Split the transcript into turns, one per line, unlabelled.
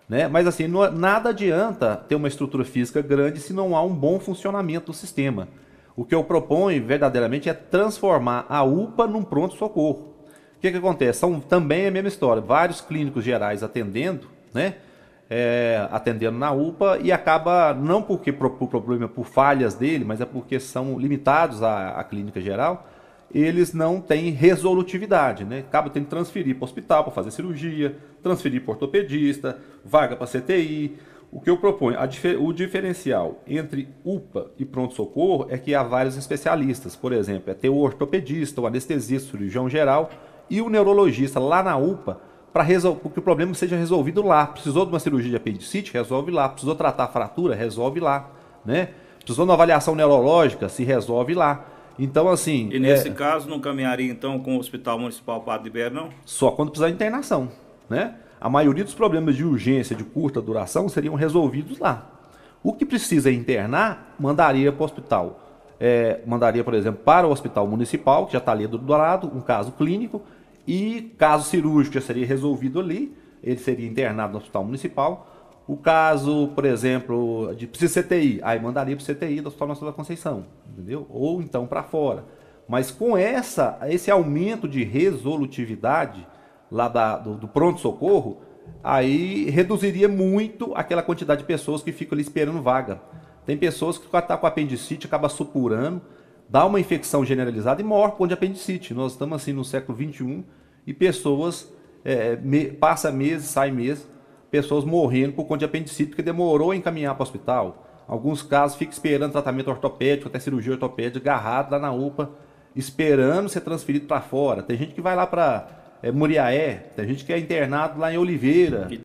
né? Mas assim, nada adianta ter uma estrutura física grande se não há um bom funcionamento do sistema. O que eu proponho verdadeiramente é transformar a UPA num pronto-socorro. O que acontece? São também a mesma história. Vários clínicos gerais atendendo, né? Atendendo na UPA e acaba, não porque por problema, por falhas dele, mas é porque são limitados à clínica geral, eles não têm resolutividade, né? Acaba tendo que transferir para o hospital para fazer cirurgia, transferir para ortopedista, vaga para CTI. O que eu proponho, o diferencial entre UPA e pronto-socorro é que há vários especialistas. Por exemplo, é ter o ortopedista, o anestesista, o cirurgião geral e o neurologista lá na UPA para que o problema seja resolvido lá. Precisou de uma cirurgia de apendicite? Resolve lá. Precisou tratar a fratura? Resolve lá, né? Precisou de uma avaliação neurológica? Se resolve lá. Então, assim,
E nesse caso, não caminharia então com o Hospital Municipal Padre Ibero, não?
só quando precisar de internação, né? A maioria dos problemas de urgência de curta duração seriam resolvidos lá. O que precisa internar, mandaria para o hospital. Mandaria, por exemplo, para o hospital municipal, que já está ali do lado, um caso clínico, e caso cirúrgico já seria resolvido ali, ele seria internado no hospital municipal. O caso, por exemplo, de precisa CTI, aí mandaria para o CTI do Hospital Nacional da Conceição, entendeu? Ou então para fora. Mas com esse aumento de resolutividade lá do pronto-socorro, aí reduziria muito aquela quantidade de pessoas que ficam ali esperando vaga. Tem pessoas que está com apendicite, acaba supurando, dá uma infecção generalizada e morre por conta de apendicite. Nós estamos assim no século XXI e pessoas, passa meses, sai meses, pessoas morrendo por conta de apendicite porque demorou a encaminhar para o hospital. Alguns casos fica esperando tratamento ortopédico, até cirurgia ortopédica, agarrado lá na UPA, esperando ser transferido para fora. Tem gente que vai lá para Muriaé, tem gente que é internado lá em Oliveira.